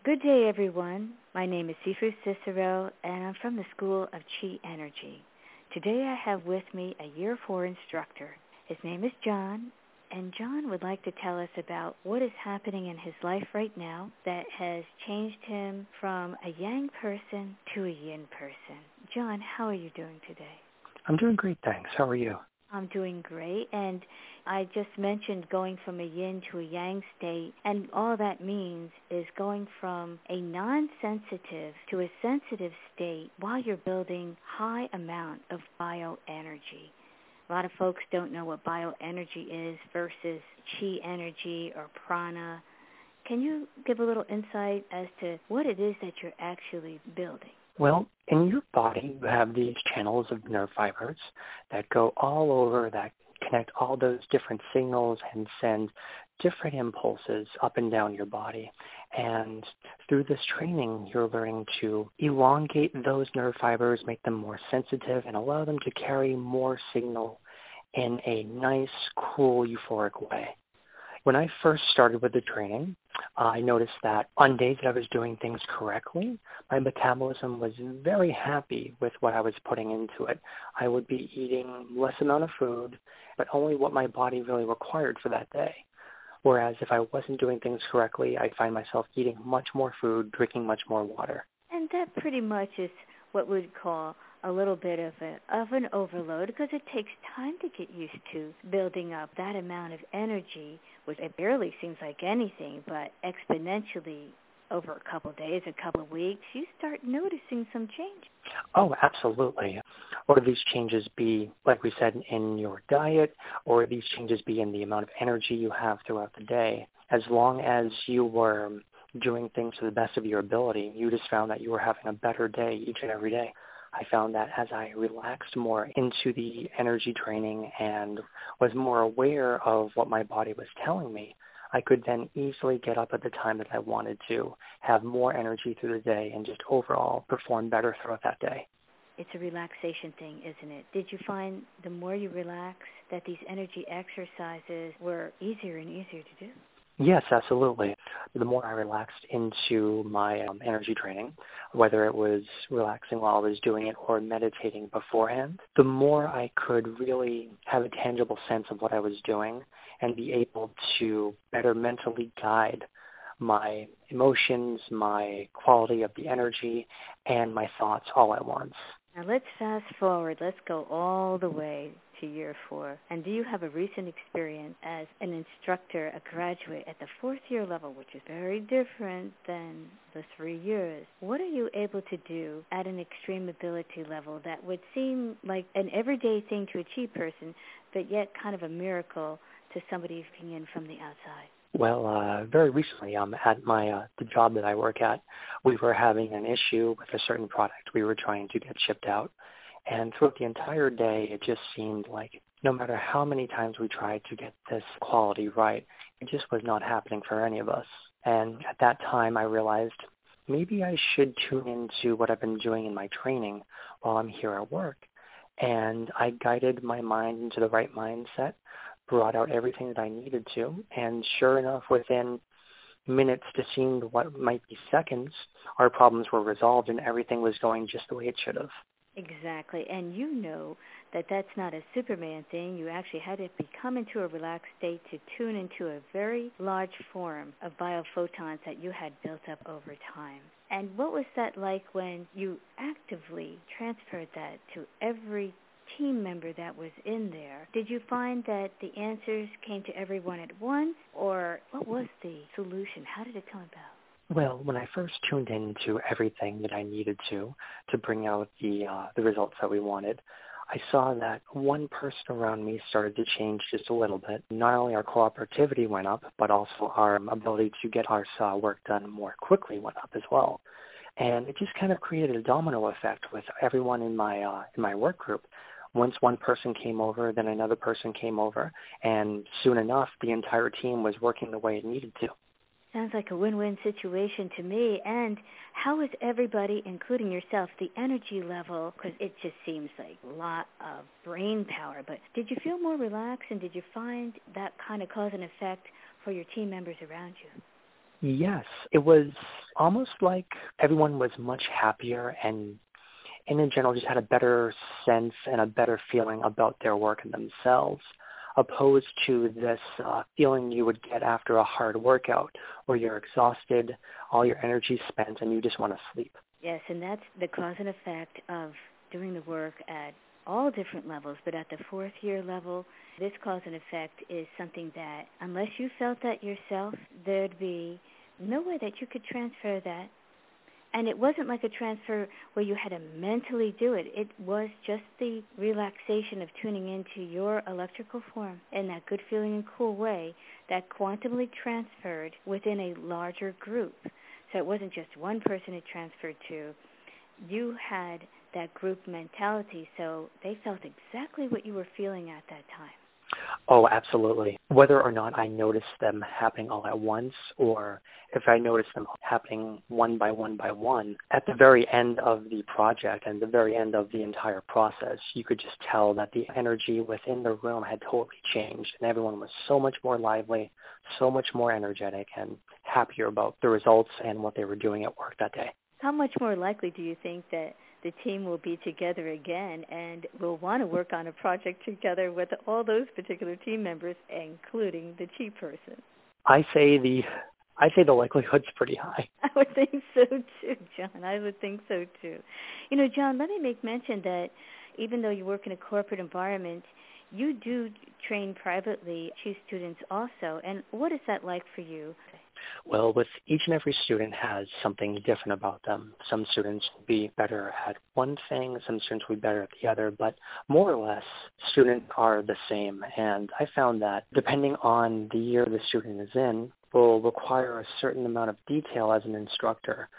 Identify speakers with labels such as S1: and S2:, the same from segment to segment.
S1: Good day, everyone. My name is Sifu Cicero, and I'm from the School of Chi Energy. Today I have with me a Year 4 instructor. His name is John, and John would like to tell us about what is happening in his life right now that has changed him from a Yang person to a Yin person. John, how are you doing today?
S2: I'm doing great, thanks. How are you?
S1: I'm doing great, and I just mentioned going from a yin to a yang state, and all that means is going from a non-sensitive to a sensitive state while you're building high amount of bioenergy. A lot of folks don't know what bioenergy is versus chi energy or prana. Can you give a little insight as to what it is that you're actually building?
S2: Well, in your body, you have these channels of nerve fibers that go all over, that connect all those different signals and send different impulses up and down your body. And through this training, you're learning to elongate those nerve fibers, make them more sensitive, and allow them to carry more signal in a nice, cool, euphoric way. When I first started with the training, I noticed that on days that I was doing things correctly, my metabolism was very happy with what I was putting into it. I would be eating less amount of food, but only what my body really required for that day. Whereas if I wasn't doing things correctly, I'd find myself eating much more food, drinking much more water.
S1: And that pretty much is what we'd call a little bit of an overload, because it takes time to get used to building up that amount of energy, which it barely seems like anything, but exponentially over a couple of days, a couple of weeks, you start noticing some change.
S2: Oh, absolutely. Or these changes be, like we said, in your diet, or these changes be in the amount of energy you have throughout the day. As long as you were doing things to the best of your ability, you just found that you were having a better day each and every day. I found that as I relaxed more into the energy training and was more aware of what my body was telling me, I could then easily get up at the time that I wanted to, have more energy through the day, and just overall perform better throughout that day.
S1: It's a relaxation thing, isn't it? Did you find the more you relax that these energy exercises were easier and easier to do?
S2: Yes, absolutely. The more I relaxed into my energy training, whether it was relaxing while I was doing it or meditating beforehand, the more I could really have a tangible sense of what I was doing and be able to better mentally guide my emotions, my quality of the energy, and my thoughts all at once.
S1: Now let's fast forward. Let's go all the way to Year 4. And do you have a recent experience as an instructor, a graduate at the 4th year level, which is very different than the 3 years? What are you able to do at an extreme ability level that would seem like an everyday thing to a chi person, but yet kind of a miracle to somebody looking in from the outside?
S2: Well, very recently, at the job that I work at, we were having an issue with a certain product we were trying to get shipped out. And throughout the entire day, it just seemed like no matter how many times we tried to get this quality right, it just was not happening for any of us. And at that time, I realized maybe I should tune into what I've been doing in my training while I'm here at work. And I guided my mind into the right mindset, brought out everything that I needed to, and sure enough, within minutes to seem what might be seconds, our problems were resolved and everything was going just the way it should have.
S1: Exactly. And you know that that's not a Superman thing. You actually had to become into a relaxed state to tune into a very large form of biophotons that you had built up over time. And what was that like when you actively transferred that to every team member that was in there? Did you find that the answers came to everyone at once, or what was the solution? How did it come about?
S2: Well, when I first tuned into everything that I needed to bring out the results that we wanted, I saw that one person around me started to change just a little bit. Not only our cooperativity went up, but also our ability to get our work done more quickly went up as well. And it just kind of created a domino effect with everyone in my work group. Once one person came over, then another person came over, and soon enough, the entire team was working the way it needed to.
S1: Sounds like a win-win situation to me. And how is everybody, including yourself, the energy level? Because it just seems like a lot of brain power. But did you feel more relaxed, and did you find that kind of cause and effect for your team members around you?
S2: Yes, it was almost like everyone was much happier and in general just had a better sense and a better feeling about their work and themselves, opposed to this feeling you would get after a hard workout where you're exhausted, all your energy spent, and you just want to sleep.
S1: Yes, and that's the cause and effect of doing the work at all different levels, but at the fourth year level, this cause and effect is something that, unless you felt that yourself, there'd be no way that you could transfer that. And it wasn't like a transfer where you had to mentally do it. It was just the relaxation of tuning into your electrical form in that good feeling and cool way that quantumly transferred within a larger group. So it wasn't just one person it transferred to. You had that group mentality, so they felt exactly what you were feeling at that time.
S2: Oh, absolutely. Whether or not I noticed them happening all at once or if I noticed them happening one by one, at the very end of the project and the very end of the entire process, you could just tell that the energy within the room had totally changed and everyone was so much more lively, so much more energetic and happier about the results and what they were doing at work that day.
S1: How much more likely do you think that the team will be together again and will want to work on a project together with all those particular team members, including the chief person?
S2: I say the likelihood's pretty high.
S1: I would think so too, John. I would think so too. You know, John, let me make mention that even though you work in a corporate environment, you do train privately chief students also. And what is that like for you?
S2: Well, with each and every student has something different about them. Some students will be better at one thing, some students will be better at the other, but more or less, students are the same. And I found that depending on the year the student is in, will require a certain amount of detail as an instructor.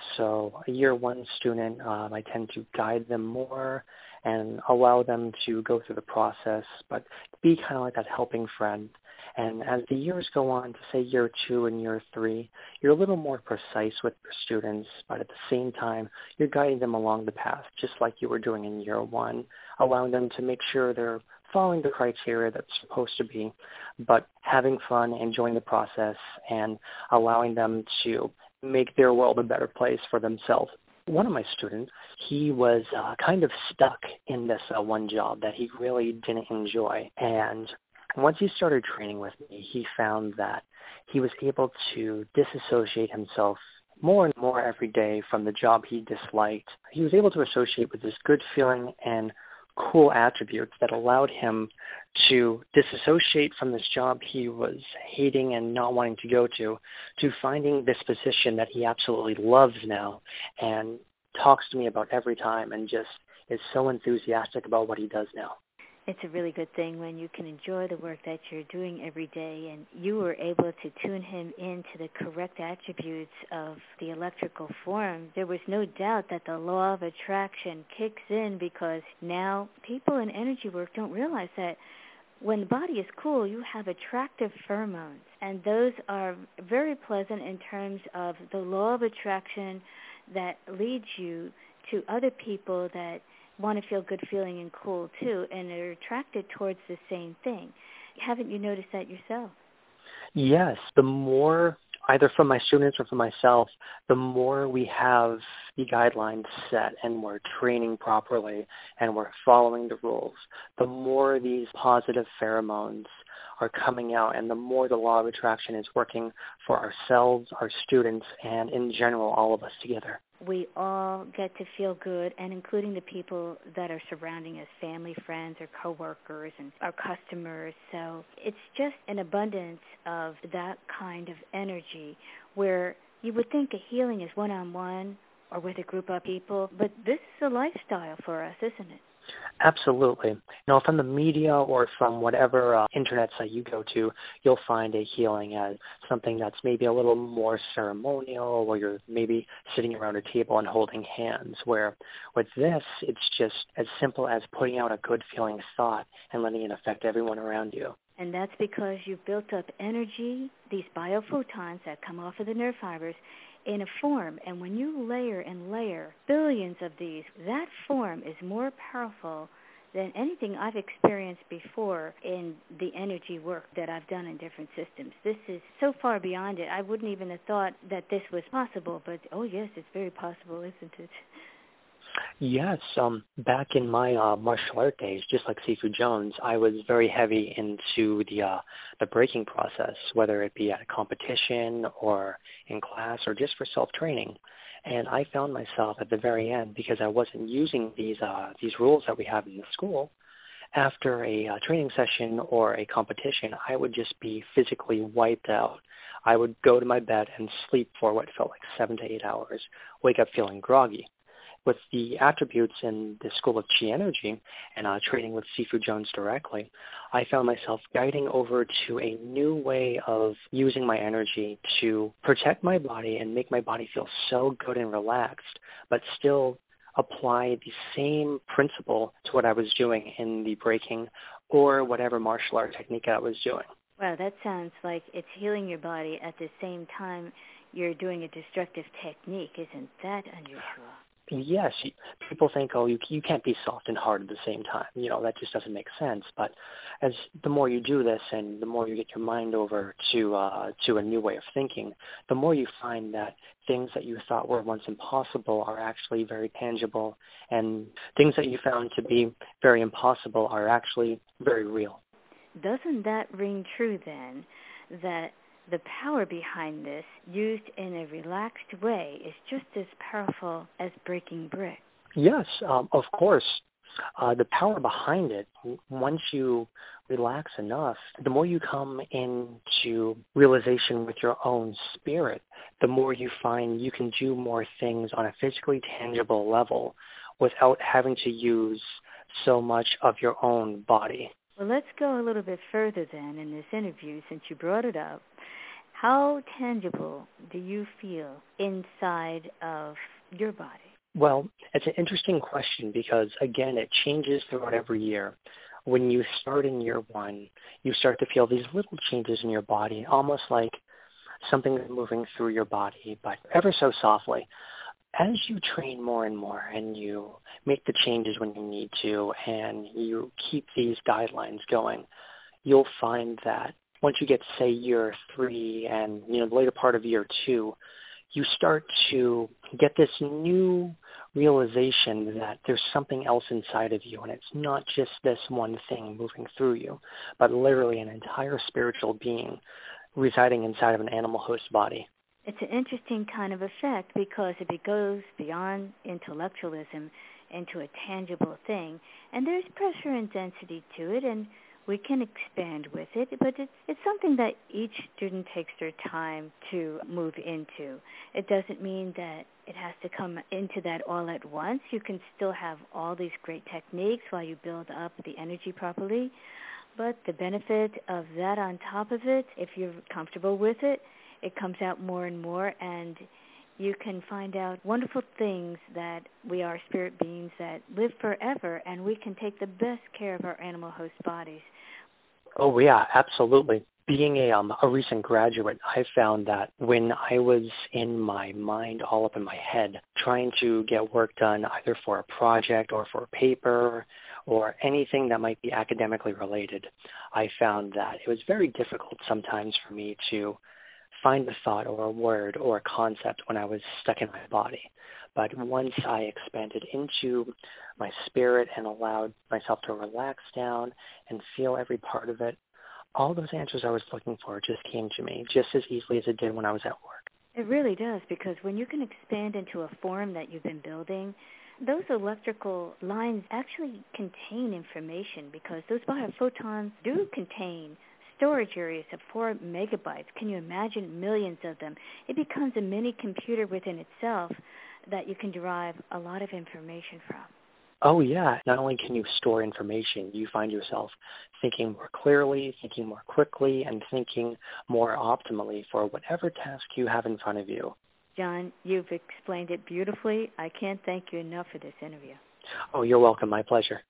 S2: So a year one student, I tend to guide them more and allow them to go through the process, but be kind of like that helping friend. And as the years go on to, say, year 2 and year 3, you're a little more precise with your students, but at the same time, you're guiding them along the path, just like you were doing in year 1, allowing them to make sure they're following the criteria that's supposed to be, but having fun, enjoying the process, and allowing them to make their world a better place for themselves. One of my students, he was kind of stuck in this one job that he really didn't enjoy, and once he started training with me, he found that he was able to disassociate himself more and more every day from the job he disliked. He was able to associate with this good feeling and cool attributes that allowed him to disassociate from this job he was hating and not wanting to go to finding this position that he absolutely loves now and talks to me about every time and just is so enthusiastic about what he does now.
S1: It's a really good thing when you can enjoy the work that you're doing every day, and you were able to tune him into the correct attributes of the electrical form. There was no doubt that the law of attraction kicks in, because now people in energy work don't realize that when the body is cool, you have attractive pheromones, and those are very pleasant in terms of the law of attraction that leads you to other people that want to feel good feeling and cool too, and are attracted towards the same thing. Haven't you noticed that yourself?
S2: Yes, the more, either from my students or from myself, the more we have the guidelines set and we're training properly and we're following the rules, the more these positive pheromones are coming out and the more the law of attraction is working for ourselves, our students, and in general, all of us together.
S1: We all get to feel good, and including the people that are surrounding us, family, friends, or coworkers, and our customers. So it's just an abundance of that kind of energy where you would think a healing is one-on-one or with a group of people, but this is a lifestyle for us, isn't it?
S2: Absolutely. Now, from the media or from whatever internet site you go to, you'll find a healing as something that's maybe a little more ceremonial, where you're maybe sitting around a table and holding hands, where with this, it's just as simple as putting out a good feeling thought and letting it affect everyone around you.
S1: And that's because you've built up energy, these biophotons that come off of the nerve fibers, in a form, and when you layer and layer billions of these, that form is more powerful than anything I've experienced before in the energy work that I've done in different systems. This is so far beyond it. I wouldn't even have thought that this was possible, but oh yes, it's very possible, isn't it?
S2: Yes, back in my martial art days, just like Sifu Jones, I was very heavy into the breaking process, whether it be at a competition or in class or just for self-training. And I found myself at the very end, because I wasn't using these rules that we have in the school, after a training session or a competition, I would just be physically wiped out. I would go to my bed and sleep for what felt like 7 to 8 hours, wake up feeling groggy. With the attributes in the School of Chi Energy and training with Sifu Jones directly, I found myself guiding over to a new way of using my energy to protect my body and make my body feel so good and relaxed, but still apply the same principle to what I was doing in the breaking or whatever martial art technique I was doing.
S1: Wow, that sounds like it's healing your body at the same time you're doing a destructive technique. Isn't that unusual?
S2: Yes, people think, oh, you can't be soft and hard at the same time. That just doesn't make sense. But as the more you do this and the more you get your mind over to a new way of thinking, the more you find that things that you thought were once impossible are actually very tangible, and things that you found to be very impossible are actually very real.
S1: Doesn't that ring true then, that the power behind this, used in a relaxed way, is just as powerful as breaking brick?
S2: Yes, of course. The power behind it, once you relax enough, the more you come into realization with your own spirit, the more you find you can do more things on a physically tangible level without having to use so much of your own body.
S1: Well, let's go a little bit further then in this interview, since you brought it up. How tangible do you feel inside of your body?
S2: Well, it's an interesting question because, again, it changes throughout every year. When you start in year one, you start to feel these little changes in your body, almost like something is moving through your body, but ever so softly. As you train more and more and you make the changes when you need to and you keep these guidelines going, you'll find that once you get, say, year 3 and the later part of year 2, you start to get this new realization that there's something else inside of you, and it's not just this one thing moving through you, but literally an entire spiritual being residing inside of an animal host body.
S1: It's an interesting kind of effect, because if it goes beyond intellectualism into a tangible thing, and there's pressure and density to it, and we can expand with it, but it's something that each student takes their time to move into. It doesn't mean that it has to come into that all at once. You can still have all these great techniques while you build up the energy properly, but the benefit of that on top of it, if you're comfortable with it, it comes out more and more, and you can find out wonderful things that we are spirit beings that live forever, and we can take the best care of our animal host bodies.
S2: Oh, yeah, absolutely. Being a recent graduate, I found that when I was in my mind, all up in my head, trying to get work done either for a project or for a paper or anything that might be academically related, I found that it was very difficult sometimes for me to find a thought or a word or a concept when I was stuck in my body. But once I expanded into my spirit and allowed myself to relax down and feel every part of it, all those answers I was looking for just came to me just as easily as it did when I was at work.
S1: It really does, because when you can expand into a form that you've been building, those electrical lines actually contain information, because those biophotons do contain storage areas of 4 megabytes. Can you imagine millions of them? It becomes a mini computer within itself that you can derive a lot of information from.
S2: Oh, yeah. Not only can you store information, you find yourself thinking more clearly, thinking more quickly, and thinking more optimally for whatever task you have in front of you.
S1: John, you've explained it beautifully. I can't thank you enough for this interview.
S2: Oh, you're welcome. My pleasure.